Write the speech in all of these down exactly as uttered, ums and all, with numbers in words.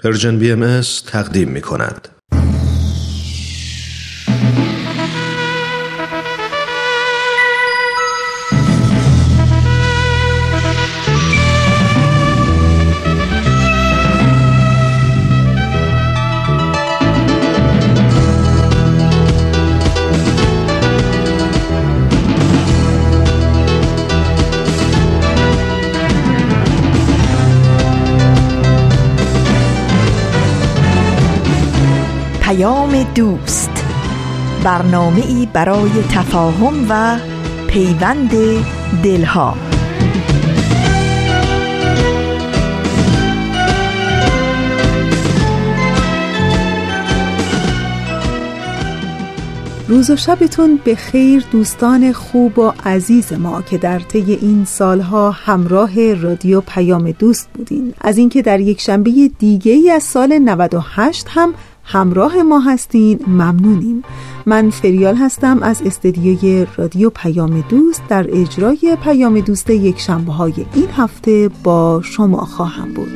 پرژن بی ام اس تقدیم می کند. دوست، برنامه‌ای برای تفاهم و پیوند دلها. روز و شبتون به خیر دوستان خوب و عزیز ما که در طی این سالها همراه رادیو پیام دوست بودین. از اینکه در یک شنبه دیگه ای از سال نود و هشت هم همراه ما هستین ممنونیم. من فریال هستم از استدیوی رادیو پیام دوست. در اجرای پیام دوست یک شنبه های این هفته با شما خواهم بود.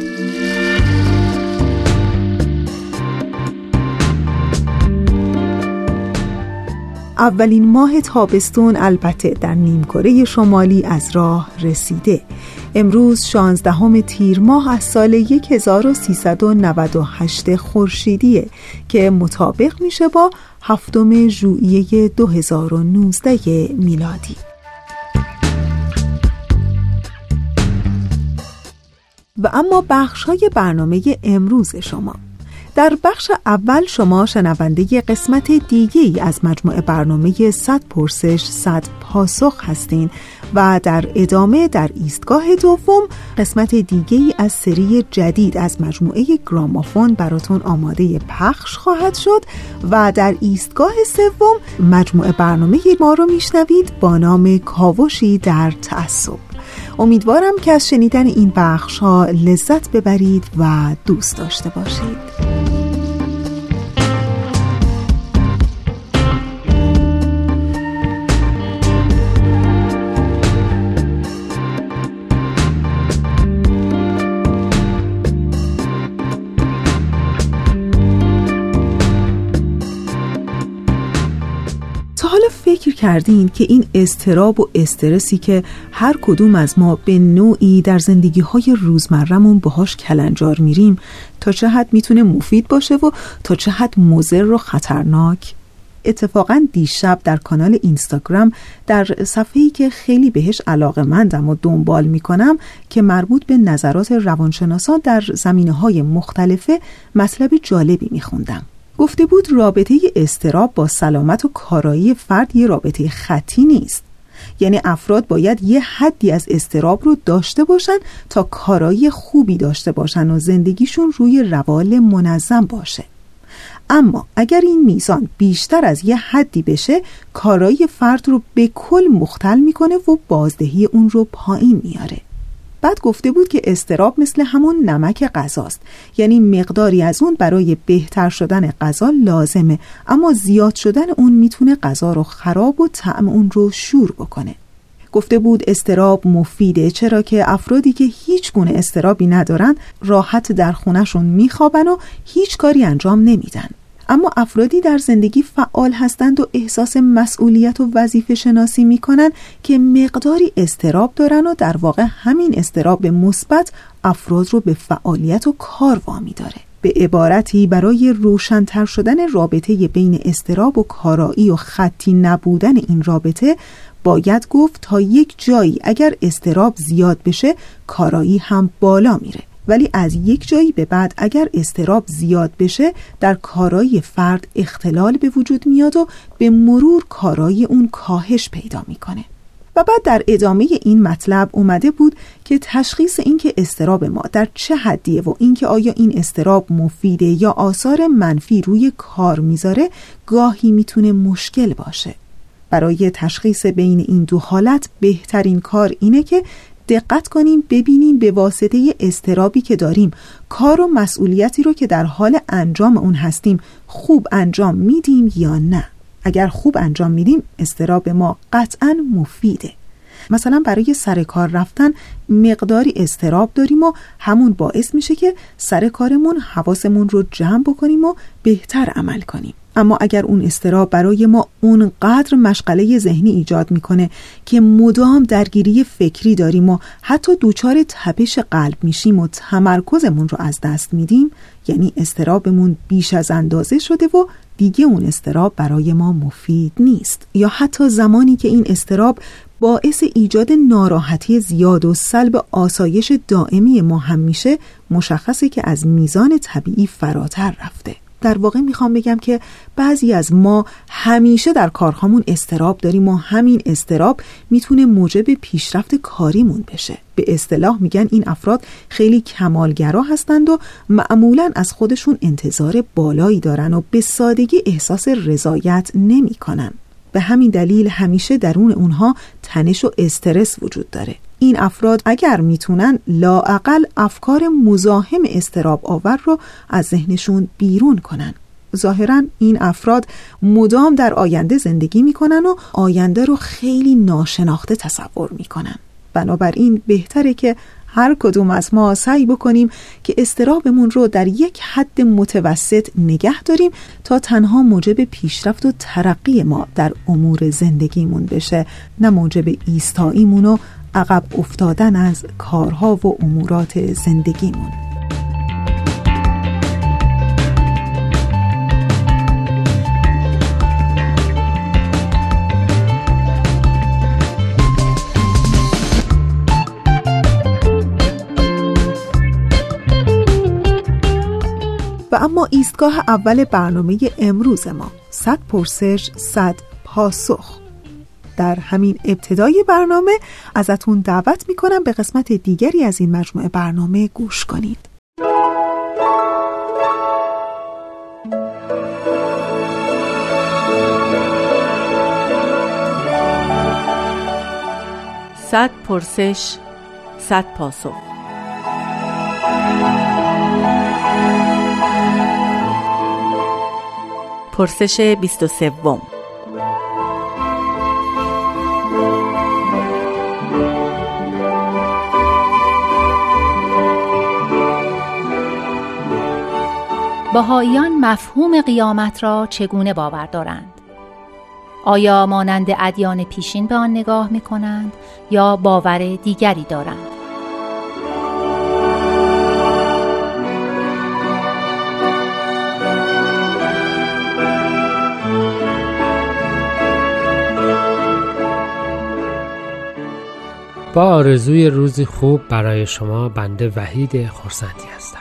اولین ماه تابستون البته در نیمکره شمالی از راه رسیده. امروز شانزدهم تیر ماه از سال هزار و سیصد و نود و هشت خورشیدیه که مطابق میشه با هفتم ژوئیه دو هزار و نوزده میلادی. و اما بخش‌های برنامه امروز شما. در بخش اول شما شنونده قسمت دیگه‌ای از مجموعه برنامه صد پرسش صد پاسخ هستین و در ادامه در ایستگاه دوم قسمت دیگه‌ای از سری جدید از مجموعه گرامافون براتون آماده پخش خواهد شد و در ایستگاه سوم مجموعه برنامه ما رو میشنوید با نام کاوشی در تعصب. امیدوارم که از شنیدن این بخش ها لذت ببرید و دوست داشته باشید. فکر کردین که این اضطراب و استرسی که هر کدوم از ما به نوعی در زندگی‌های روزمره‌مون باهاش کلنجار میریم تا چه حد میتونه مفید باشه و تا چه حد مضر و خطرناک؟ اتفاقاً دیشب در کانال اینستاگرام در صفحه‌ای که خیلی بهش علاقه‌مندم و دنبال میکنم که مربوط به نظرات روانشناسان در زمینه‌های مختلفه مطلب جالبی میخوندم. گفته بود رابطه اضطراب با سلامت و کارایی فرد یه رابطه خطی نیست. یعنی افراد باید یه حدی از اضطراب رو داشته باشن تا کارایی خوبی داشته باشن و زندگیشون روی روال منظم باشه. اما اگر این میزان بیشتر از یه حدی بشه، کارایی فرد رو به کل مختل میکنه و بازدهی اون رو پایین میاره. بعد گفته بود که اضطراب مثل همون نمک غذاست، یعنی مقداری از اون برای بهتر شدن غذا لازمه، اما زیاد شدن اون میتونه غذا رو خراب و طعم اون رو شور بکنه. گفته بود اضطراب مفیده، چرا که افرادی که هیچ گونه اضطرابی ندارن راحت در خونه‌شون میخوابن و هیچ کاری انجام نمیدن. اما افرادی در زندگی فعال هستند و احساس مسئولیت و وظیفه شناسی میکنن که مقداری اضطراب دارن و در واقع همین اضطراب مثبت افراد رو به فعالیت و کار وامی داره. به عبارتی برای روشن‌تر شدن رابطه بین اضطراب و کارایی و خطی نبودن این رابطه باید گفت تا یک جایی اگر اضطراب زیاد بشه کارایی هم بالا میره، ولی از یک جایی به بعد اگر اضطراب زیاد بشه در کارایی فرد اختلال به وجود میاد و به مرور کارایی اون کاهش پیدا میکنه. و بعد در ادامه این مطلب اومده بود که تشخیص این که اضطراب ما در چه حدیه و این که آیا این اضطراب مفیده یا آثار منفی روی کار میذاره گاهی میتونه مشکل باشه. برای تشخیص بین این دو حالت بهترین کار اینه که دقت کنیم ببینیم به واسطه اضطرابی که داریم کار و مسئولیتی رو که در حال انجام اون هستیم خوب انجام میدیم یا نه. اگر خوب انجام میدیم اضطراب ما قطعاً مفیده. مثلا برای سر کار رفتن مقداری اضطراب داریم و همون باعث میشه که سر کارمون حواسمون رو جمع بکنیم و بهتر عمل کنیم. اما اگر اون اضطراب برای ما اونقدر مشغله ذهنی ایجاد میکنه که مدام درگیری فکری داریم و حتی دوچار تپش قلب میشیم و تمرکزمون رو از دست میدیم، یعنی اضطرابمون بیش از اندازه شده و دیگه اون اضطراب برای ما مفید نیست. یا حتی زمانی که این اضطراب باعث ایجاد ناراحتی زیاد و سلب آسایش دائمی ما هم میشه، مشخصه که از میزان طبیعی فراتر رفته. در واقع میخوام بگم که بعضی از ما همیشه در کارهامون اضطراب داریم و همین اضطراب میتونه موجب پیشرفت کاریمون بشه. به اصطلاح میگن این افراد خیلی کمالگرا هستند و معمولاً از خودشون انتظار بالایی دارن و به سادگی احساس رضایت نمیکنن. به همین دلیل همیشه درون اونها تنش و استرس وجود داره. این افراد اگر میتونن لااقل افکار مزاحم اضطراب آور رو از ذهنشون بیرون کنن. ظاهراً این افراد مدام در آینده زندگی میکنن و آینده رو خیلی ناشناخته تصور میکنن. بنابراین بهتره که هر کدوم از ما سعی بکنیم که اضطرابمون رو در یک حد متوسط نگه داریم تا تنها موجب پیشرفت و ترقی ما در امور زندگیمون بشه، نه موجب ایستاییمون و عقب افتادن از کارها و امورات زندگیمون. و اما ایستگاه اول برنامه امروز ما، صد پرسش صد پاسخ. در همین ابتدای برنامه ازتون دعوت میکنم به قسمت دیگری از این مجموعه برنامه گوش کنید. صد پرسش صد پاسخ. پرسش بیست و سوم. بهائیان مفهوم قیامت را چگونه باور دارند؟ آیا مانند ادیان پیشین به آن نگاه می کنند یا باور دیگری دارند؟ با آرزوی روزی خوب برای شما، بنده وحید خرسندی هستم.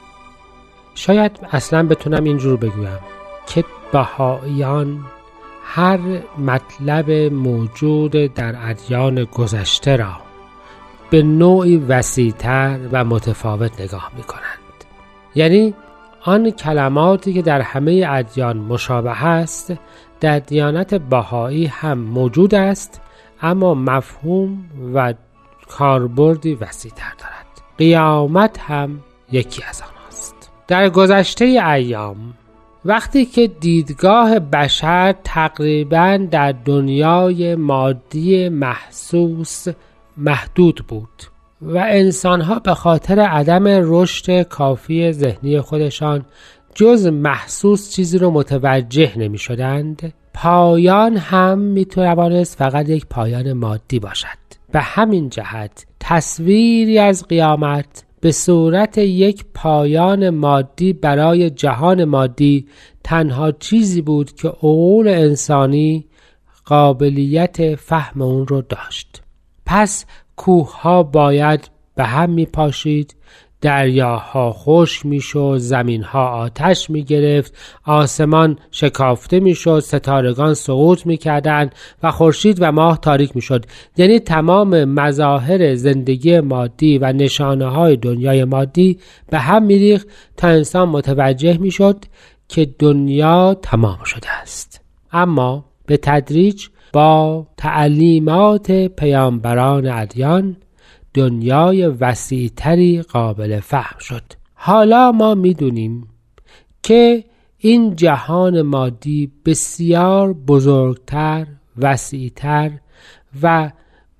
شاید اصلا بتونم اینجور بگویم که بهائیان هر مطلب موجود در ادیان گذشته را به نوعی وسیع‌تر و متفاوت نگاه می کنند. یعنی آن کلماتی که در همه ادیان مشابه است در دیانت بهایی هم موجود است، اما مفهوم و کاربردی وسیع‌تر دارد. قیامت هم یکی از آنهاست. در گذشته ایام وقتی که دیدگاه بشر تقریباً در دنیای مادی محسوس محدود بود و انسان‌ها به خاطر عدم رشد کافی ذهنی خودشان جز محسوس چیزی رو متوجه نمی شدند، پایان هم می توانست فقط یک پایان مادی باشد. به همین جهت تصویری از قیامت به صورت یک پایان مادی برای جهان مادی تنها چیزی بود که عقول انسانی قابلیت فهم اون رو داشت. پس کوه ها باید به هم می پاشید، دریاها خشک می شد، زمین ها آتش می گرفت، آسمان شکافته می شد، ستارگان سقوط می کردند و خورشید و ماه تاریک می شد. یعنی تمام مظاهر زندگی مادی و نشانه های دنیای مادی به هم می ریخت تا انسان متوجه می شد که دنیا تمام شده است. اما به تدریج با تعلیمات پیامبران ادیان دنیای وسیع‌تری قابل فهم شد. حالا ما می‌دونیم که این جهان مادی بسیار بزرگتر، وسیع‌تر و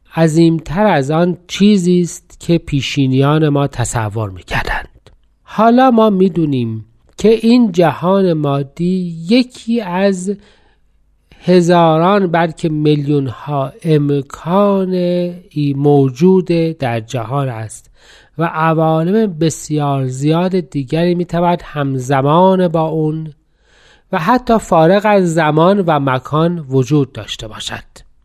عظیمتر از آن چیزی است که پیشینیان ما تصور می‌کردند. حالا ما می‌دونیم که این جهان مادی یکی از هزاران بلکه میلیون ها امکان موجود در جهان است و عوالم بسیار زیاد دیگری میتواند همزمان با اون و حتی فارغ از زمان و مکان وجود داشته باشد.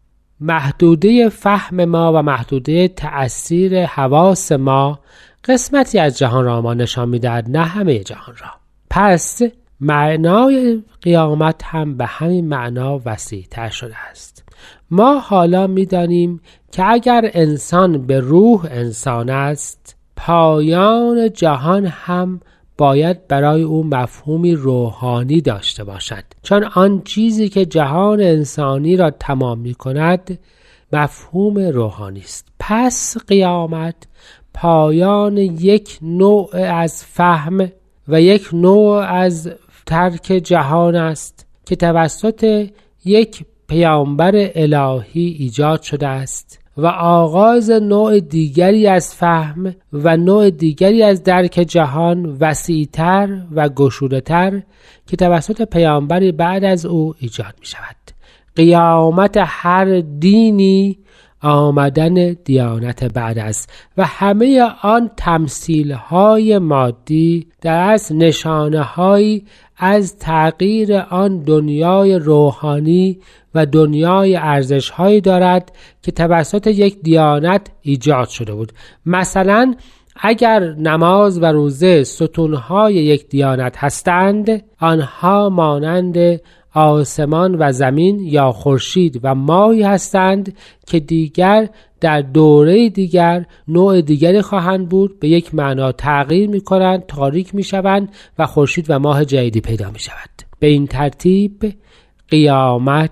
محدوده فهم ما و محدوده تأثیر حواس ما قسمتی از جهان را ما نشان می‌دهد، نه همه جهان را. پس معنای قیامت هم به همین معنا وسیع‌تر شده است. ما حالا می‌دانیم که اگر انسان به روح انسان است، پایان جهان هم باید برای او مفهومی روحانی داشته باشد، چون آن چیزی که جهان انسانی را تمام می‌کند مفهوم روحانی است. پس قیامت پایان یک نوع از فهم و یک نوع از ترک جهان است که توسط یک پیامبر الهی ایجاد شده است و آغاز نوع دیگری از فهم و نوع دیگری از درک جهان وسیع‌تر و گشوده‌تر که توسط پیامبری بعد از او ایجاد می شود. قیامت هر دینی آمدن دیانت بعد است و همه آن تمثیل‌های مادی در اصل نشانه‌هایی از تغییر آن دنیای روحانی و دنیای ارزش‌هایی دارد که توسط یک دیانت ایجاد شده بود. مثلا اگر نماز و روزه ستون‌های یک دیانت هستند، آنها مانند آسمان و زمین یا خورشید و ماهی هستند که دیگر در دوره دیگر نوع دیگری خواهند بود، به یک معنا تغییر می کنند، تاریک می شوند و خورشید و ماه جدیدی پیدا می شود. به این ترتیب قیامت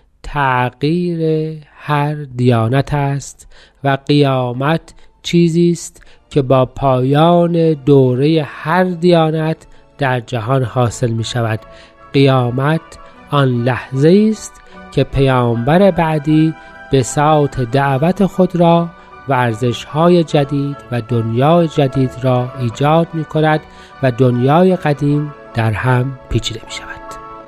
تغییر هر دیانت است و قیامت چیزی است که با پایان دوره هر دیانت در جهان حاصل می شود. قیامت آن لحظه است که پیامبر بعدی بساط دعوت خود را و ارزش‌های جدید و دنیای جدید را ایجاد می کند و دنیای قدیم در هم پیچیده می شود.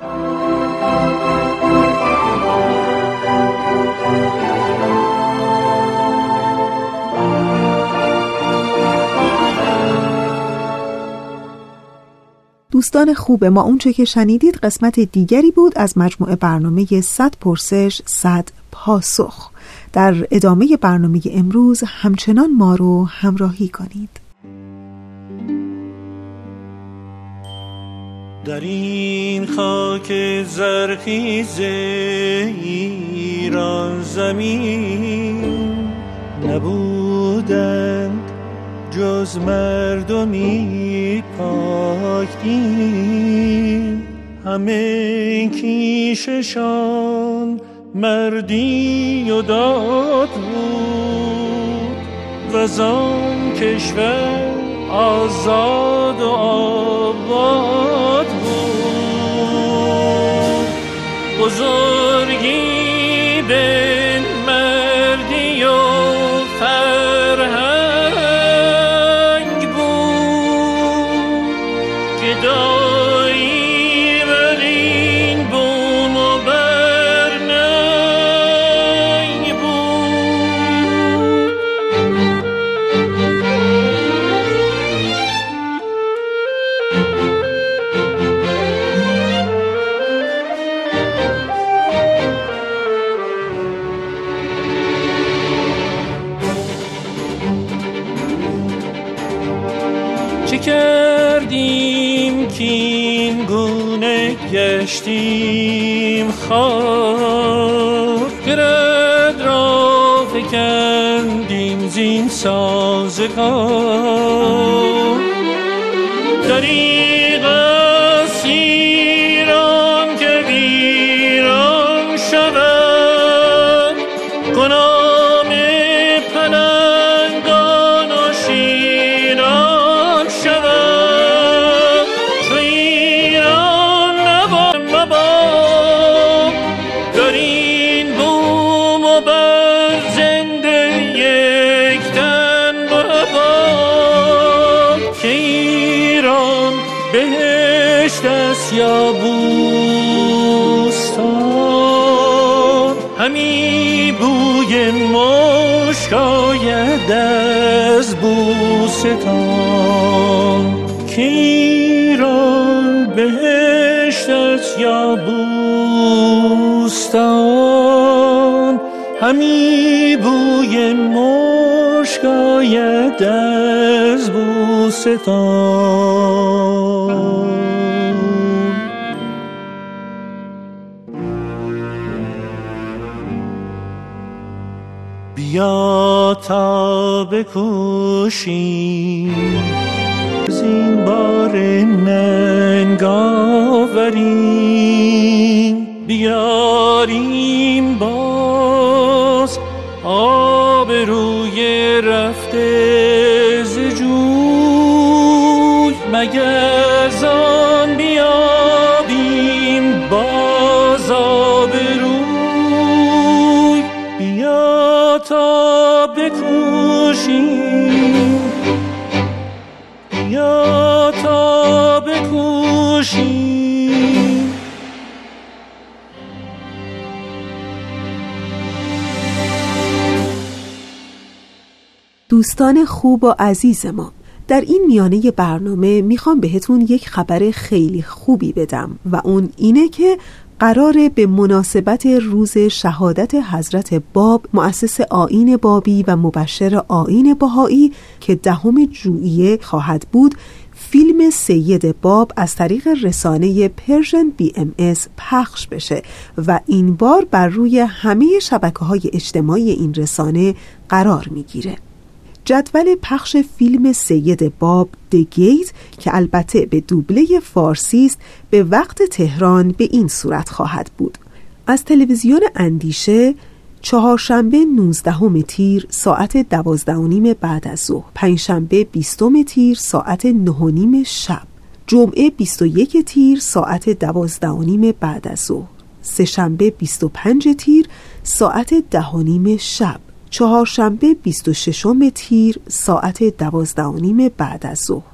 دوستان خوب ما، اونچه که شنیدید قسمت دیگری بود از مجموعه برنامه صد پرسش صد پاسخ. در ادامه برنامه امروز همچنان ما رو همراهی کنید. در این خاک زرخیز ایران زمین نبودند جز مردمی پاک دین، همه کیششان مردی و داد بود و زان کشور آزاد و آباد بود. بزرگی به مردی و فرهنگ بود که دایی بر این بوم و برننگ بود. چه کردیم که این گونه گشتیم خار، گرد را فکندیم زین سازگار. دریغ است ایران که ویران شود، گناه پلنگان و شیران شود. چو ایران نبا مبا در این بوم و بر زنده بهشت است یا بوستان، همی بوی مشک آید از بوستان. که ایران بهشت است یا بوستان، همی بوی مشک آید از بوستان. بیا تا بکوشیم زین بار ننگ آوریم، بیاریم باز آب روی رفته ز جوی، مگر زان بیابیم باز آب روی. بیا تا بکوشیم، بیا تا بکوشیم. دوستان خوب و عزیز ما، در این میانه برنامه میخوام بهتون یک خبر خیلی خوبی بدم و اون اینه که قراره به مناسبت روز شهادت حضرت باب مؤسس آیین بابی و مبشر آیین بهایی که دهم ژوئیه خواهد بود، فیلم سید باب از طریق رسانه پرژن بی ام اس پخش بشه و این بار بر روی همه شبکه‌های اجتماعی این رسانه قرار میگیره. جدول پخش فیلم سید باب د گیت که البته به دوبله فارسی است به وقت تهران به این صورت خواهد بود: از تلویزیون اندیشه چهارشنبه نوزدهم تیر ساعت دوازده و نیم بعد از ظهر، پنجشنبه بیستم تیر ساعت نه و نیم شب، جمعه بیست و یک تیر ساعت دوازده و نیم بعد از ظهر، سه‌شنبه بیست و پنج تیر ساعت ده و نیم شب، چهارشنبه بیست و ششم تیر ساعت دوازده و نیم بعد از ظهر.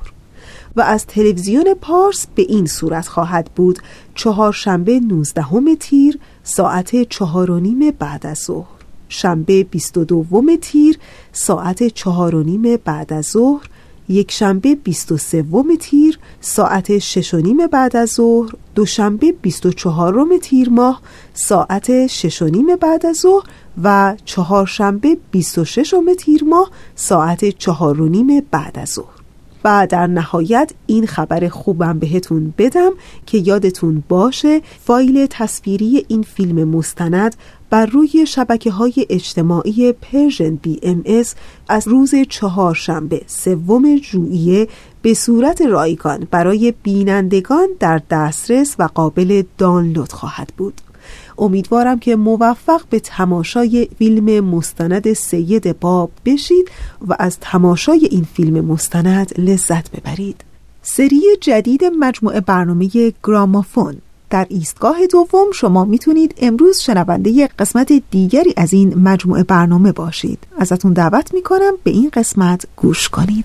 و از تلویزیون پارس به این صورت خواهد بود: چهارشنبه نوزدهم تیر ساعت چهار و نیم بعد از ظهر، شنبه بیست و دوم تیر ساعت چهار و نیم بعد از ظهر، یک شنبه بیست و سوم تیر ساعت شش و نیم بعد از ظهر، دوشنبه بیست و چهارم تیر ماه ساعت شش و نیم بعد از ظهر و چهارشنبه بیست و ششم تیر ماه ساعت چهار و نیم بعد از ظهر. و در نهایت این خبر خوبم بهتون بدم که یادتون باشه فایل تصویری این فیلم مستند بر روی شبکه‌های اجتماعی پرژن بی ام اس از روز چهارشنبه سوم ژوئیه به صورت رایگان برای بینندگان در دسترس و قابل دانلود خواهد بود. امیدوارم که موفق به تماشای فیلم مستند سید باب بشید و از تماشای این فیلم مستند لذت ببرید. سری جدید مجموعه برنامه گرامافون در ایستگاه دوم شما میتونید امروز شنونده قسمت دیگری از این مجموعه برنامه باشید. ازتون دعوت میکنم به این قسمت گوش کنید.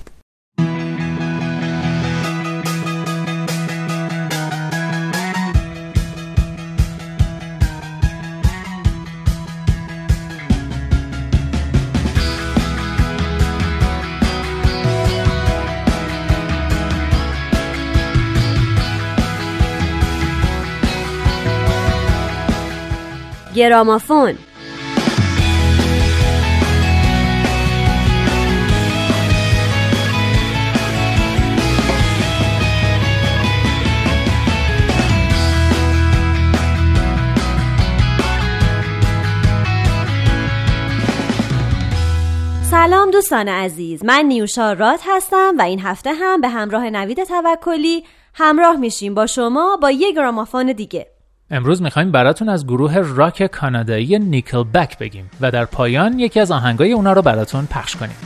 گرامافون. سلام دوستان عزیز، من نیوشا راد هستم و این هفته هم به همراه نوید توکلی همراه میشیم با شما با یک گرامافون دیگه. امروز میخوایم براتون از گروه راک کانادایی نیکل بک بگیم و در پایان یکی از آهنگای اونا رو براتون پخش کنیم.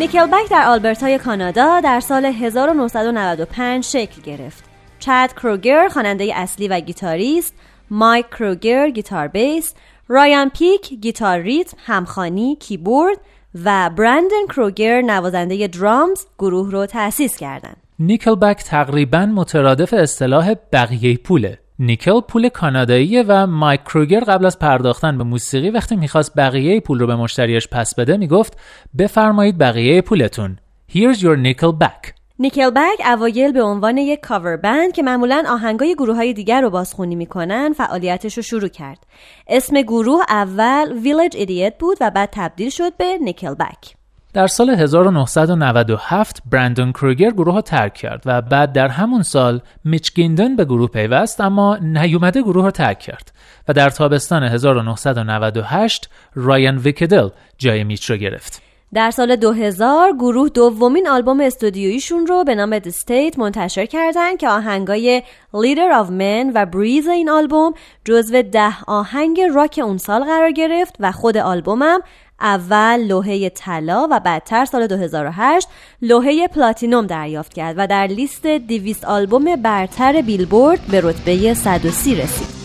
نیکلبک در آلبرتای کانادا در سال هزار و نهصد و نود و پنج شکل گرفت. چاد کروگر خواننده اصلی و گیتاریست، مایک کروگر گیتار بیس، رایان پیک گیتار ریتم، همخوانی، کیبورد و برندن کروگر نوازنده درامز گروه رو تأسیس کردند. نیکلبک تقریباً مترادف اصطلاح بقیه پوله. نیکل پول کاناداییه و مایک کروگر قبل از پرداختن به موسیقی وقتی میخواست بقیه پول رو به مشتریش پس بده میگفت بفرمایید بقیه پولتون. Here's your Nickelback. نیکلبک اوایل به عنوان یک کاور بند که معمولاً آهنگای گروه‌های دیگر رو بازخوانی میکنن فعالیتش رو شروع کرد. اسم گروه اول ویلج ایدیت بود و بعد تبدیل شد به نیکلبک. در سال هزار و نهصد و نود و هفت برندن کروگر گروه رو ترک کرد و بعد در همون سال میچ گیندن به گروه پیوست اما نیومده گروه رو ترک کرد و در تابستان هزار و نهصد و نود و هشت رایان ویکدل جای میچ رو گرفت. در سال دو هزار گروه دومین آلبوم استودیویشون رو به نام The State منتشر کردن که آهنگای Leader of Men و Breeze این آلبوم جزو ده آهنگ راک اون سال قرار گرفت و خود آلبومم اول لوحه طلا و بعدتر سال دو هزار و هشت لوحه پلاتینوم دریافت کرد و در لیست دویست آلبوم برتر بیلبورد به رتبه صد و سی رسید.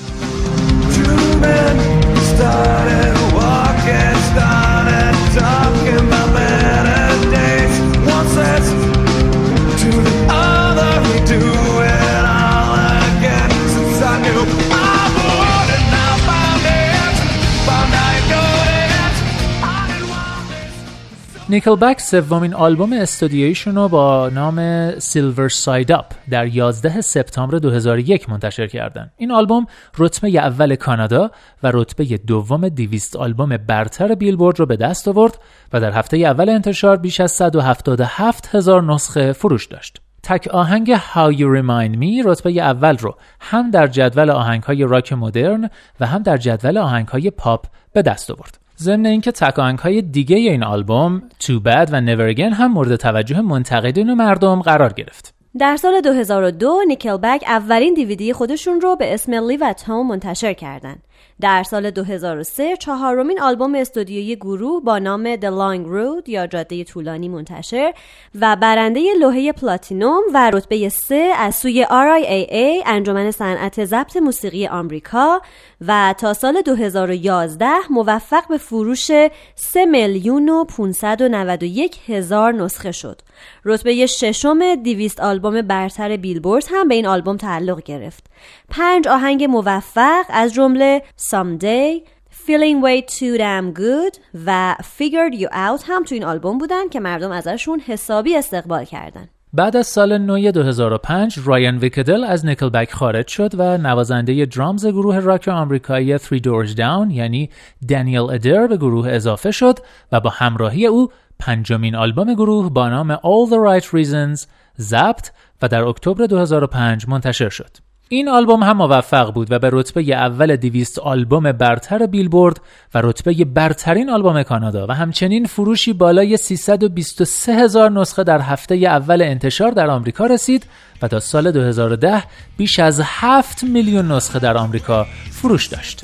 نیکلبک سومین آلبوم استودیویشون رو با نام سیلور ساید اپ در یازده سپتامبر دو هزار و یک منتشر کردن. این آلبوم رتبه اول کانادا و رتبه دوم دویست آلبوم برتر بیلبورد رو به دست آورد و در هفته اول انتشار بیش از صد و هفتاد و هفت هزار نسخه فروش داشت. تک آهنگ How You Remind Me رتبه اول رو هم در جدول آهنگ‌های راک مدرن و هم در جدول آهنگ‌های پاپ به دست آورد. ضمن اینکه تک آهنگ‌های دیگه این آلبوم Too Bad و Never Again هم مورد توجه منتقدین و مردم قرار گرفت. در سال دو هزار و دو نیکلبک اولین دیویدی خودشون رو به اسم Live at Home منتشر کردند. در سال دو هزار و سه چهارمین آلبوم استودیویی گروه با نام The Long Road یا جاده طولانی منتشر و برنده لوحه پلاتینوم و رتبه سه از سوی آر آی ای ای انجمن صنعت ضبط موسیقی آمریکا و تا سال دو هزار و یازده موفق به فروش سه میلیون و پانصد و نود و یک هزار نسخه شد. رتبه ششم دویست آلبوم برتر بیلبورد هم به این آلبوم تعلق گرفت. پنج آهنگ موفق از جمله Someday، Feeling Way Too Damn Good و Figured You Out هم تو این آلبوم بودن که مردم ازشون حسابی استقبال کردن. بعد از سال نو دو هزار و پنج رایان ویکدل از نیکلبک خارج شد و نوازنده درامز گروه راک آمریکایی Three Doors Down یعنی دانیل ادر به گروه اضافه شد و با همراهی او پنجمین آلبوم گروه با نام All the Right Reasons ضبط و در اکتبر دو هزار و پنج منتشر شد. این آلبوم هم موفق بود و به رتبه اول دویست آلبوم برتر بیلبورد و رتبه برترین آلبوم کانادا و همچنین فروشی بالای سیصد و بیست و سه هزار نسخه در هفته اول انتشار در آمریکا رسید و تا سال دو هزار و ده بیش از هفت میلیون نسخه در آمریکا فروش داشت.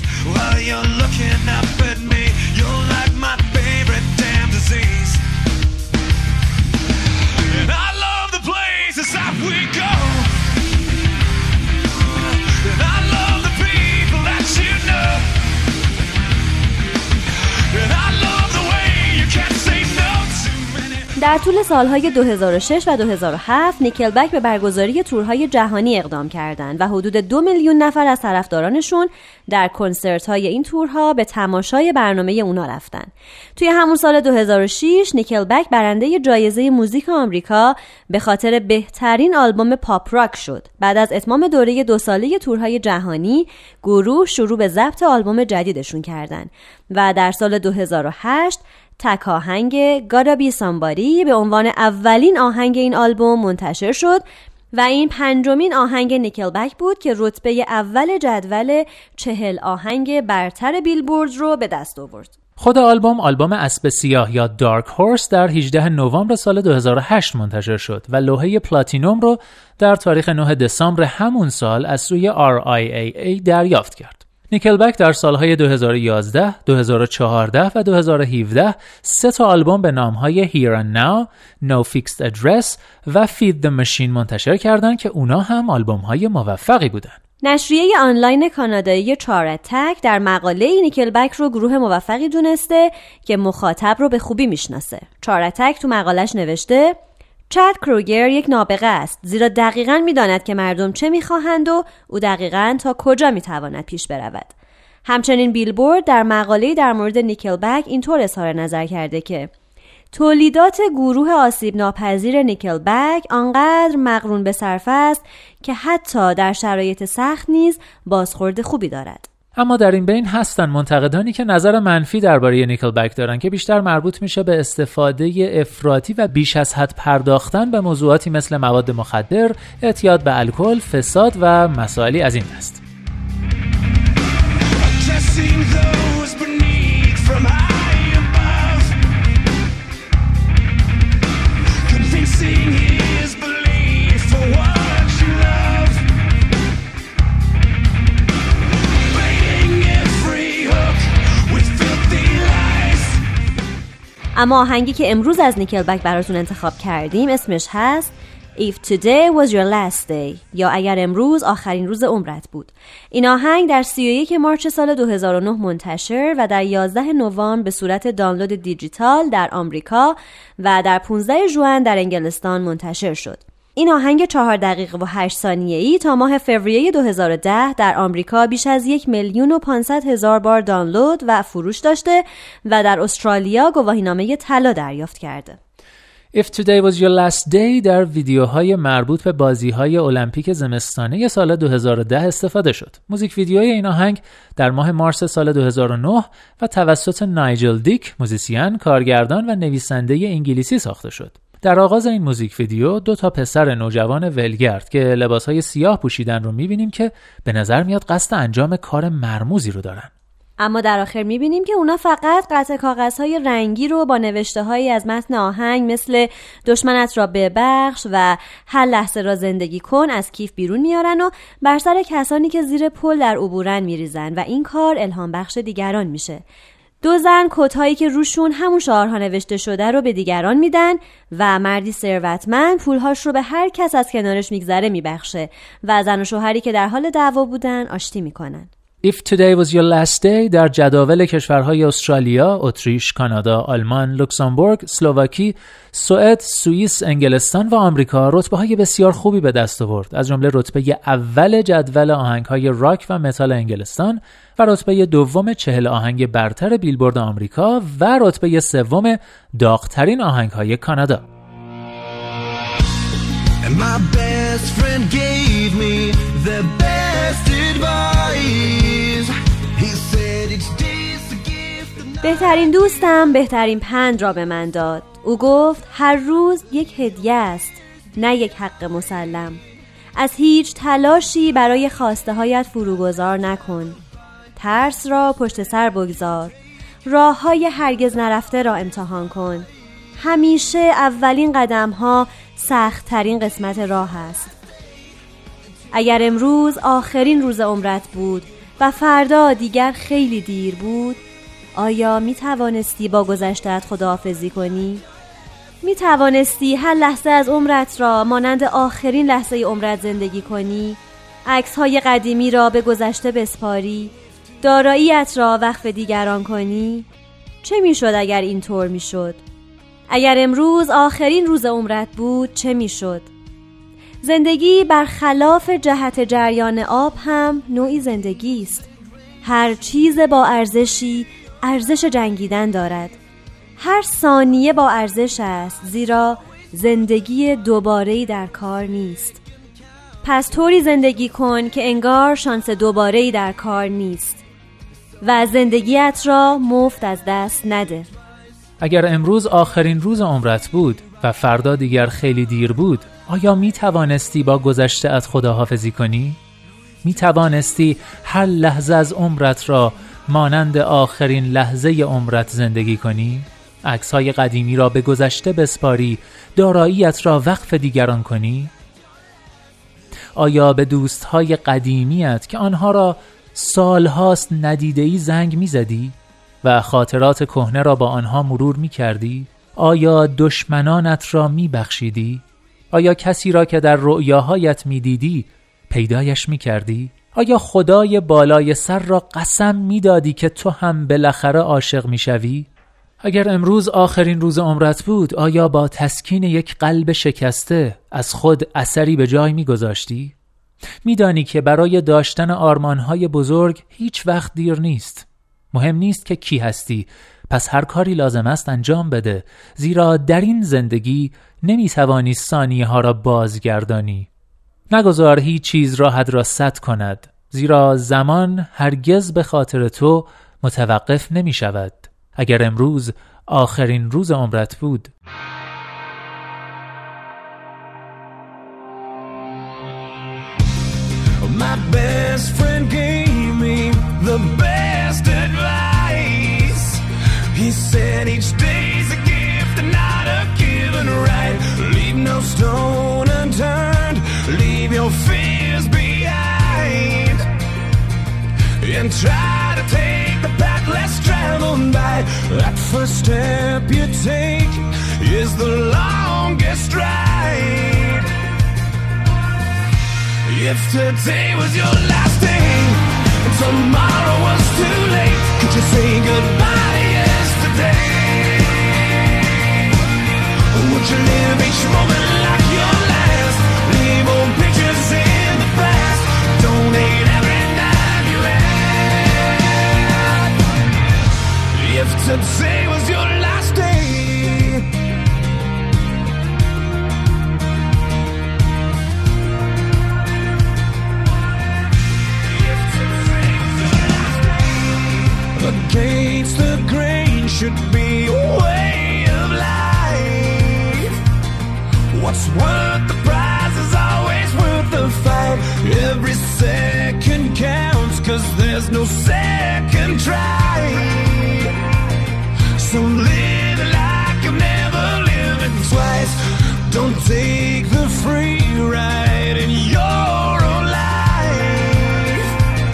در طول سالهای دو هزار و شش و دو هزار و هفت نیکلبک به برگزاری تورهای جهانی اقدام کردند و حدود دو میلیون نفر از طرفدارانشون در کنسرت‌های این تورها به تماشای برنامه اونا رفتن. توی همون سال دو هزار و شش نیکلبک برنده جایزه موزیک آمریکا به خاطر بهترین آلبوم پاپ راک شد. بعد از اتمام دوره دو ساله تورهای جهانی گروه شروع به ضبط آلبوم جدیدشون کردند و در سال دو هزار و هشت تک آهنگ Gotta Be Somebody به عنوان اولین آهنگ این آلبوم منتشر شد و این پنجمین آهنگ نیکلبک بود که رتبه اول جدول چهل آهنگ برتر بیلبورد رو به دست آورد. خود آلبوم آلبوم اسب سیاه یا دارک هورس در هجدهم نوامبر سال دو هزار و هشت منتشر شد و لوحه پلاتینوم رو در تاریخ نهم دسامبر همون سال از سوی آر آی ای ای دریافت کرد. نیکلبک در سالهای دو هزار و یازده، دو هزار و چهارده و دو هزار و هفده سه تا آلبوم به نامهای Here and Now، No Fixed Address و Feed the Machine منتشر کردند که اونا هم آلبوم‌های موفقی بودن. نشریه آنلاین کانادایی چارت تک در مقاله نیکلبک رو گروه موفقی دونسته که مخاطب رو به خوبی میشناسه. چارت تک تو مقالش نوشته چاد کروگر یک نابغه است، زیرا دقیقاً میداند که مردم چه میخواهند و او دقیقاً تا کجا میتواند پیش برود. همچنین بیلبورد در مقاله‌ای در مورد نیکلبک اینطور اظهار نظر کرده که تولیدات گروه آسیب ناپذیر نیکلبک آنقدر مقرون به صرفه است که حتی در شرایط سخت نیز بازخورد خوبی دارد. اما در این بین هستن منتقدانی که نظر منفی درباره نیکلبک دارن که بیشتر مربوط میشه به استفاده افراطی و بیش از حد پرداختن به موضوعاتی مثل مواد مخدر، اعتیاد به الکل، فساد و مسائلی از این دست. اما آهنگی که امروز از نیکلبک براتون انتخاب کردیم اسمش هست If Today Was Your Last Day یا اگر امروز آخرین روز عمرت بود. این آهنگ در سی و یک مارس سال دو هزار و نه منتشر و در یازده نوامبر به صورت دانلود دیجیتال در آمریکا و در پانزده ژوئن در انگلستان منتشر شد. این آهنگ چهار دقیقه و هشت ثانیه‌ای تا ماه فوریه دو هزار و ده در آمریکا بیش از یک میلیون و پانصد هزار بار دانلود و فروش داشته و در استرالیا گواهینامه طلا دریافت کرده. If Today Was Your Last Day در ویدیوهای مربوط به بازی‌های المپیک زمستانه سال دو هزار و ده استفاده شد. موزیک ویدیوی این آهنگ در ماه مارس سال دو هزار و نه و توسط نایجل دیک، موزیسین، کارگردان و نویسنده انگلیسی ساخته شد. در آغاز این موزیک ویدیو دو تا پسر نوجوان ولگرد که لباسهای سیاه پوشیدن رو می‌بینیم که به نظر میاد قصد انجام کار مرموزی رو دارن. اما در آخر می‌بینیم که اونا فقط قطعه کاغذهای رنگی رو با نوشته‌هایی از متن آهنگ مثل دشمنت را ببخش و هر لحظه را زندگی کن از کیف بیرون میارن و بر سر کسانی که زیر پل در عبورن میریزن و این کار الهام بخش دیگران میشه. دو زن کت‌هایی که روشون همون شعارها نوشته شده رو به دیگران میدن و مردی ثروتمند پولهاش رو به هر کس از کنارش میگذره میبخشه و زن و شوهری که در حال دعوا بودن آشتی میکنن. If Today Was Your Last Day در جداول کشورهای استرالیا، اتریش، کانادا، آلمان، لوکزامبورگ، اسلواکی، سوئد، سوئیس، انگلستان و آمریکا رتبه‌های بسیار خوبی به دست آورد، از جمله رتبه اول جدول آهنگ‌های راک و متال انگلستان و رتبه دوم چهل آهنگ برتر بیلبورد آمریکا و رتبه سوم داغ‌ترین آهنگ‌های کانادا. And my best friend gave me the best advice. He said each day's a gift. بهترین دوستم بهترین پند را به من داد. او گفت هر روز یک هدیه است، نه یک حق مسلم. از هیچ تلاشی برای خواسته هایت فروگذار نکن. ترس را پشت سر بگذار. راه های هرگز نرفته را امتحان کن. همیشه اولین قدم ها سخت ترین قسمت راه است. اگر امروز آخرین روز عمرت بود و فردا دیگر خیلی دیر بود، آیا می توانستی با گذشته‌ات خداحافظی کنی؟ می توانستی هر لحظه از عمرت را مانند آخرین لحظه عمرت زندگی کنی؟ عکس‌های قدیمی را به گذشته بسپاری؟ دارایی‌ات را وقف دیگران کنی؟ چه می شد اگر اینطور می شد؟ اگر امروز آخرین روز عمرت بود چه می شد؟ زندگی برخلاف جهت جریان آب هم نوعی زندگی است. هر چیز با ارزشی ارزش جنگیدن دارد. هر ثانیه با ارزش است، زیرا زندگی دوباره‌ای در کار نیست. پس طوری زندگی کن که انگار شانس دوباره‌ای در کار نیست و زندگیت را مفت از دست نده. اگر امروز آخرین روز عمرت بود و فردا دیگر خیلی دیر بود، آیا می توانستی با گذشته‌ات خداحافظی کنی؟ می توانستی هر لحظه از عمرت را مانند آخرین لحظه عمرت زندگی کنی؟ عکس‌های قدیمی را به گذشته بسپاری، داراییت را وقف دیگران کنی؟ آیا به دوست‌های قدیمیت که آنها را سالهاست ندیده‌ای زنگ می‌زدی و خاطرات کهنه را با آنها مرور می‌کردی؟ آیا دشمنانت را می‌بخشیدی؟ آیا کسی را که در رؤیاهایت می‌دیدی پیدایش می‌کردی؟ آیا خدای بالای سر را قسم می‌دادی که تو هم بالاخره عاشق می‌شوی؟ اگر امروز آخرین روز عمرت بود، آیا با تسکین یک قلب شکسته از خود اثری به جای می‌گذاشتی؟ می‌دانی که برای داشتن آرمان‌های بزرگ هیچ وقت دیر نیست. مهم نیست که کی هستی، پس هر کاری لازم است انجام بده، زیرا در این زندگی نمی‌توانی ثانیه‌ها را بازگردانی. نگذار هیچ چیز راهت را سد کند، زیرا زمان هرگز به خاطر تو متوقف نمی‌شود. اگر امروز آخرین روز عمرت بود. My best friend gave me the best advice. He said each day's a gift and not a given right. Leave no stone unturned, leave your fears behind, and try to take the path less traveled by. That first step you take is the longest ride. If today was your last day and tomorrow was too late, could you say goodbye to yesterday? Would you live each moment like your last? Leave old pictures in the past. Donate every dime you had. If today was your last day, against the grain should be a way of life. What's worth the prize is always worth the fight. Every second counts, 'cause there's no second try. So live like you've never lived twice. Don't take the free ride in your own life.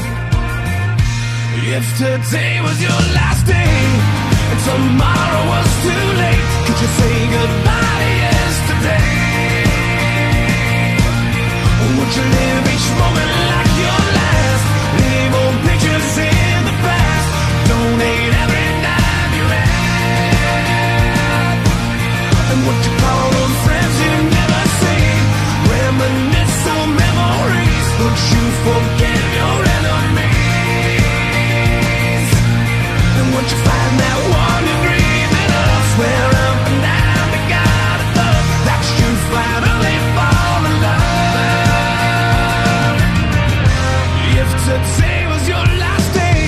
If today was your last day and tomorrow was too late, could you say goodbye to yesterday? Would you live each moment like your last? Leave old pictures in the past. Donate every dime you had. And what you call those friends you never seen? Reminisce on memories. Would you forgive your enemies? And would you find that one you're dreaming of? Swear up and down to God above that you finally fall in love. If today was your last day,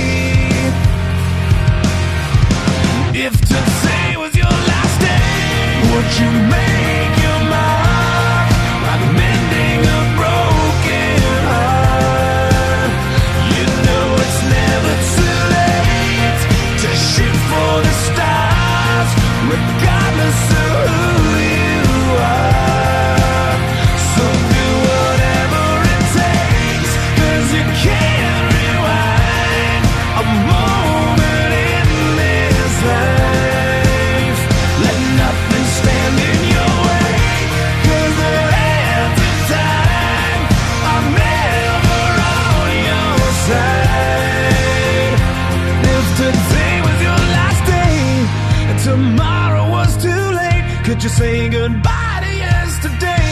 if today was your last day, would you make your mark like mending a broken heart? You know it's never too late to shoot for the stars, regardless of who you are. So do whatever it takes, 'cause you can't rewind a moment in this life. Let nothing stand in your way, 'cause the hands of time are never on your side. If today was your last day and tomorrow was too late, could you say goodbye to yesterday?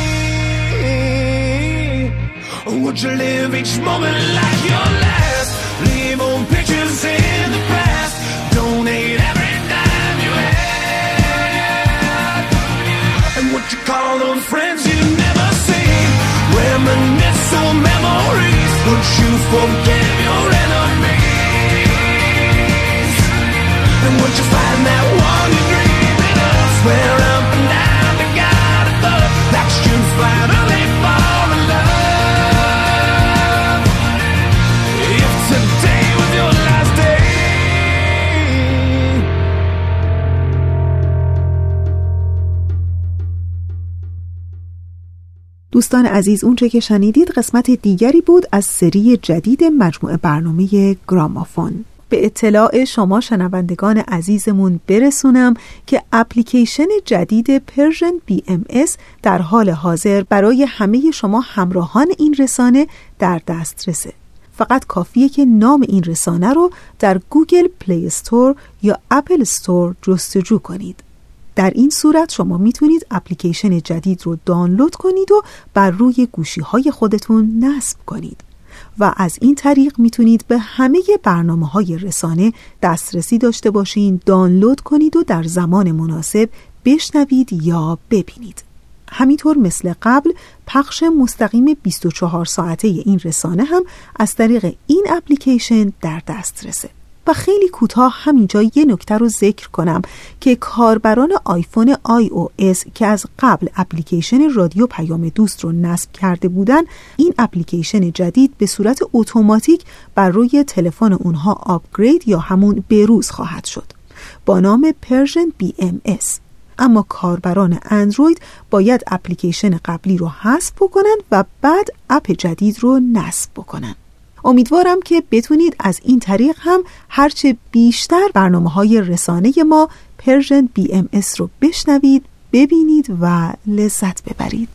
Or would you live each moment like your last? Leave old pictures in the past. Donate every dime you had. And what you call those friends you never seen? Reminisce on memories. Would you forgive your enemies? And would you find that one you're dreaming of? Swear up and down to God above that you finally fall in love. If today was your last day. دوستان عزیز، اونچه که شنیدید قسمت دیگری بود از سری جدید مجموعه برنامه گرامافون. به اطلاع شما شنوندگان عزیزمون برسونم که اپلیکیشن جدید پرژن بی ام اس در حال حاضر برای همه شما همراهان این رسانه در دسترسه. فقط کافیه که نام این رسانه رو در گوگل پلی استور یا اپل استور جستجو کنید. در این صورت شما میتونید اپلیکیشن جدید رو دانلود کنید و بر روی گوشی‌های خودتون نصب کنید و از این طریق میتونید به همه برنامه‌های رسانه دسترسی داشته باشین، دانلود کنید و در زمان مناسب بشنوید یا ببینید. همینطور مثل قبل پخش مستقیم بیست و چهار ساعته این رسانه هم از طریق این اپلیکیشن در دسترسه. و خیلی کوتاه همینجا یه نکته رو ذکر کنم که کاربران آیفون آی او اس که از قبل اپلیکیشن رادیو پیام دوست رو نصب کرده بودن، این اپلیکیشن جدید به صورت اتوماتیک بر روی تلفن اونها آپگرید یا همون بروز خواهد شد با نام پرژن بی ام اس. اما کاربران اندروید باید اپلیکیشن قبلی رو حذف بکنن و بعد اپ جدید رو نصب بکنن. امیدوارم که بتونید از این طریق هم هرچه بیشتر برنامه‌های رسانه ما پرژن بی ام اس رو بشنوید، ببینید و لذت ببرید.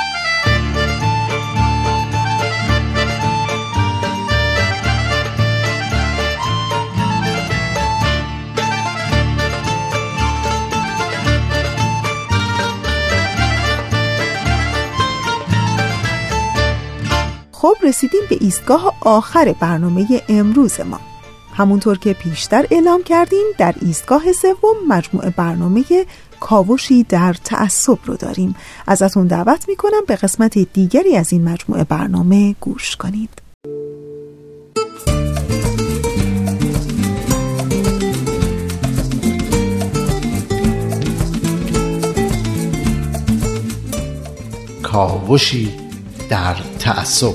خب رسیدیم به ایستگاه آخر برنامه امروز ما. همونطور که پیشتر اعلام کردیم در ایستگاه سوم مجموعه برنامه کاوشی در تعصب رو داریم. ازتون دعوت میکنم به قسمت دیگری از این مجموعه برنامه گوش کنید. کاوشی در تعصب.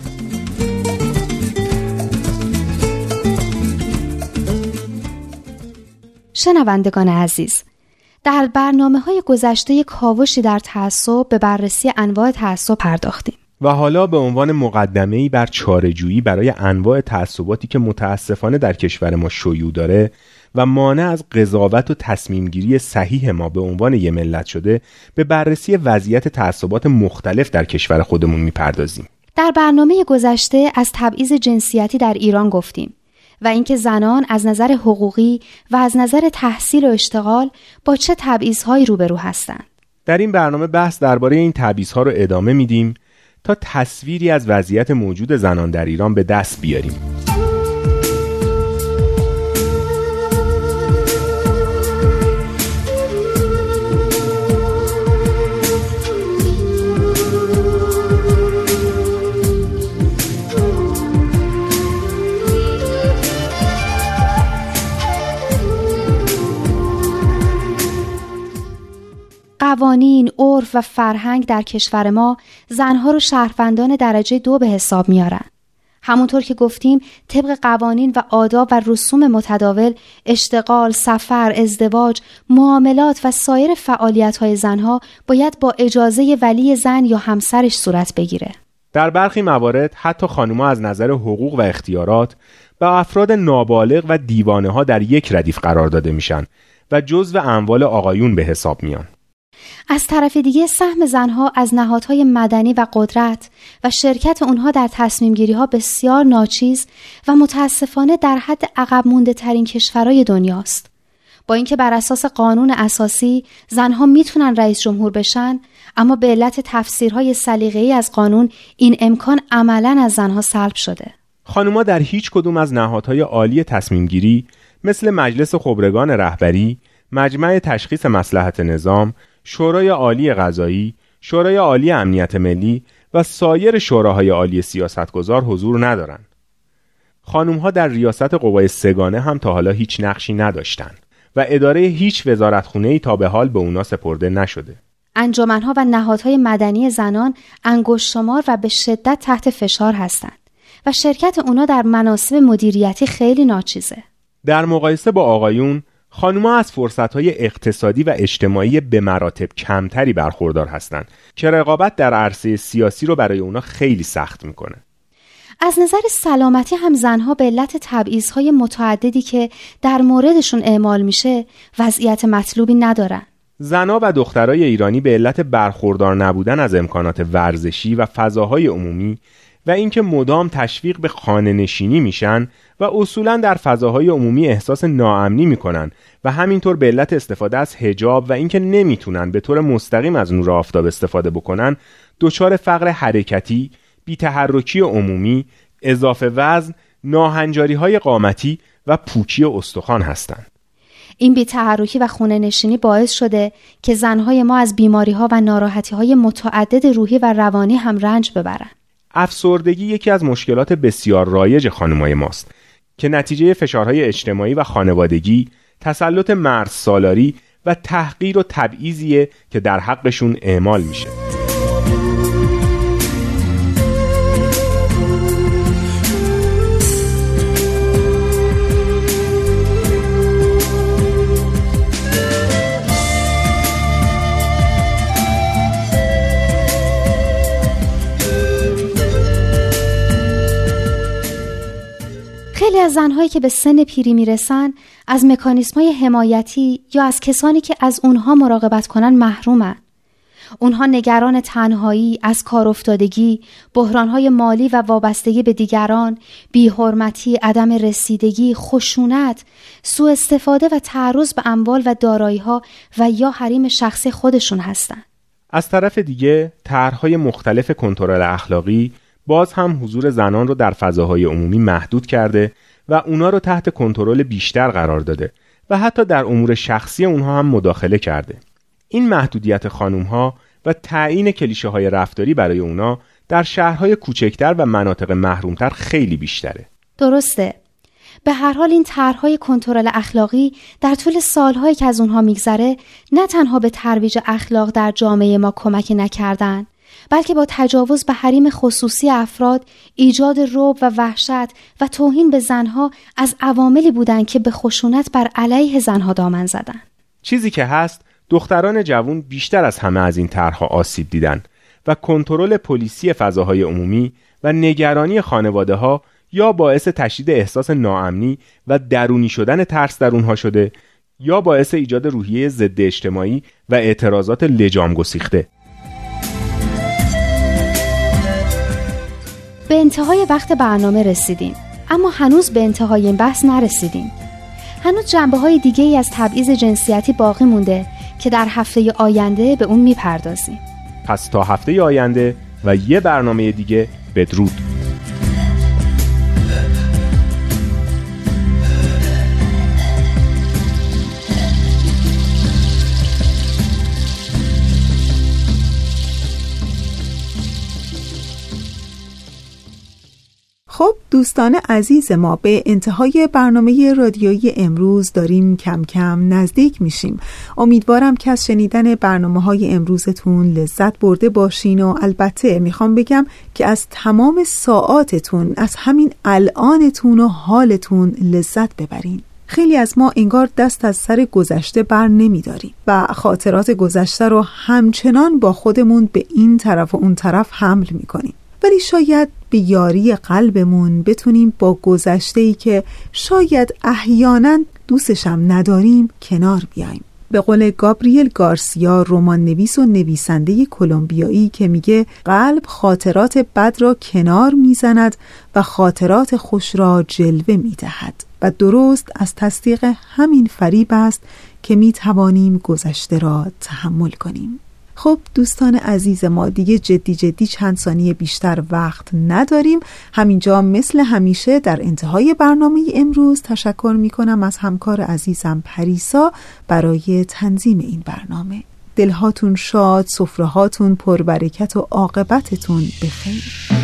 شنوندگان عزیز، در برنامه‌های گذشته کاوشی در تعصب به بررسی انواع تعصب پرداختیم و حالا به عنوان مقدمه‌ای بر چاره‌جویی برای انواع تعصباتی که متاسفانه در کشور ما شیوع داره و مانع از قضاوت و تصمیم‌گیری صحیح ما به عنوان یک ملت شده، به بررسی وضعیت تعصبات مختلف در کشور خودمون می‌پردازیم. در برنامه گذشته از تبعیض جنسیتی در ایران گفتیم و اینکه زنان از نظر حقوقی و از نظر تحصیل و اشتغال با چه تبعیض‌هایی روبرو هستند. در این برنامه بحث درباره این تبعیض‌ها رو ادامه میدیم تا تصویری از وضعیت موجود زنان در ایران به دست بیاریم. قوانین، عرف و فرهنگ در کشور ما زنها رو شهروندان درجه دو به حساب میارن. همونطور که گفتیم طبق قوانین و آداب و رسوم متداول، اشتغال، سفر، ازدواج، معاملات و سایر فعالیت‌های زنها باید با اجازه ولی زن یا همسرش صورت بگیره. در برخی موارد حتی خانم‌ها از نظر حقوق و اختیارات با افراد نابالغ و دیوانه‌ها در یک ردیف قرار داده میشن و جزو اموال آقایون به حساب میان. از طرف دیگه سهم زنها از نهادهای مدنی و قدرت و شرکت اونها در تصمیم گیری ها بسیار ناچیز و متاسفانه در حد عقب مونده ترین کشورهای دنیاست. با اینکه بر اساس قانون اساسی زنها میتونن رئیس جمهور بشن، اما به علت تفسیرهای سلیقه‌ای از قانون این امکان عملاً از زنها سلب شده. خانم‌ها در هیچ کدوم از نهادهای عالی تصمیم گیری مثل مجلس خبرگان رهبری، مجمع تشخیص مصلحت نظام، شورای عالی قضایی، شورای عالی امنیت ملی و سایر شوراهای عالی سیاستگزار حضور ندارند. خانم‌ها در ریاست قوای سگانه هم تا حالا هیچ نقشی نداشتند و اداره هیچ وزارتخونه‌ای تا به حال به اونا سپرده نشده. انجمن‌ها و نهادهای مدنی زنان انگشت شمار و به شدت تحت فشار هستند و شرکت اونا در مناصب مدیریتی خیلی ناچیزه. در مقایسه با آقایون، خانوما از فرصت‌های اقتصادی و اجتماعی به مراتب کمتری برخوردار هستند که رقابت در عرصه سیاسی رو برای اونا خیلی سخت میکنه. از نظر سلامتی هم زنها به علت تبعیض‌های متعددی که در موردشون اعمال میشه وضعیت مطلوبی ندارن. زنها و دخترای ایرانی به علت برخوردار نبودن از امکانات ورزشی و فضاهای عمومی و اینکه مدام تشویق به خانه نشینی میشن و اصولاً در فضاهای عمومی احساس ناامنی میکنن و همینطور به علت استفاده از حجاب و اینکه نمیتونن به طور مستقیم از نور آفتاب استفاده بکنن دچار فقر حرکتی، بی‌تحرکی عمومی، اضافه وزن، ناهنجاری‌های قامتی و پوکی استخوان هستند. این بی‌تحرکی و خونه نشینی باعث شده که زنهای ما از بیماری‌ها و ناراحتی‌های متعدد روحی و روانی هم رنج ببرن. افسردگی یکی از مشکلات بسیار رایج خانم‌های ماست که نتیجه فشارهای اجتماعی و خانوادگی، تسلط مرد سالاری و تحقیر و تبعیضیه که در حقشون اعمال میشه. خیلی از زنهایی که به سن پیری میرسن از مکانیزم‌های حمایتی یا از کسانی که از اونها مراقبت کنن محرومن. اونها نگران تنهایی، از کار افتادگی، بحران‌های مالی و وابستگی به دیگران، بی‌حرمتی، عدم رسیدگی، خشونت، سوء استفاده و تعرض به اموال و دارایی‌ها و یا حریم شخصی خودشون هستن. از طرف دیگه طرح‌های مختلف کنترل اخلاقی باز هم حضور زنان رو در فضاهای عمومی محدود کرده و اونا رو تحت کنترل بیشتر قرار داده و حتی در امور شخصی اونها هم مداخله کرده. این محدودیت خانومها و تعیین کلیشه‌های رفتاری برای اونا در شهرهای کوچکتر و مناطق محرومتر خیلی بیشتره. درسته. به هر حال این طرح‌های کنترل اخلاقی در طول سال‌هایی که از اونها میگذره نه تنها به ترویج اخلاق در جامعه ما کمک نکردن، بلکه با تجاوز به حریم خصوصی افراد، ایجاد رعب و وحشت و توهین به زنها از عواملی بودند که به خشونت بر علیه زنها دامن زدند. چیزی که هست، دختران جوان بیشتر از همه از این طرح‌ها آسیب دیدن و کنترل پلیسی فضاهای عمومی و نگرانی خانواده‌ها یا باعث تشدید احساس ناامنی و درونی شدن ترس در اونها شده یا باعث ایجاد روحیه ضد اجتماعی و اعتراضات لجام گسیخته. به انتهای وقت برنامه رسیدیم، اما هنوز به انتهای این بحث نرسیدیم. هنوز جنبه‌های دیگه‌ای از تبعیض جنسیتی باقی مونده که در هفته آینده به اون میپردازیم. پس تا هفته آینده و یه برنامه دیگه، بدرود. خب دوستان عزیز ما، به انتهای برنامه رادیویی امروز داریم کم کم نزدیک میشیم. امیدوارم که از شنیدن برنامه‌های امروزتون لذت برده باشین و البته میخوام بگم که از تمام ساعاتتون، از همین الانتون و حالتون لذت ببرین. خیلی از ما انگار دست از سر گذشته بر نمیداریم و خاطرات گذشته رو همچنان با خودمون به این طرف و اون طرف حمل میکنیم. ولی شاید به یاری قلبمون بتونیم با گذشته‌ای که شاید احیانا دوستشم نداریم کنار بیایم. به قول گابریل گارسیا، رمان نویس و نویسنده کلمبیایی، که میگه قلب خاطرات بد را کنار میزند و خاطرات خوش را جلوه میدهد و درست از تصدیق همین فریب است که میتوانیم گذشته را تحمل کنیم. خب دوستان عزیز ما، دیگه جدی جدی چند ثانیه بیشتر وقت نداریم. همینجا مثل همیشه در انتهای برنامه امروز تشکر میکنم از همکار عزیزم پریسا برای تنظیم این برنامه. دلهاتون شاد، سفرهاتون پربرکت و عاقبتتون بخیر.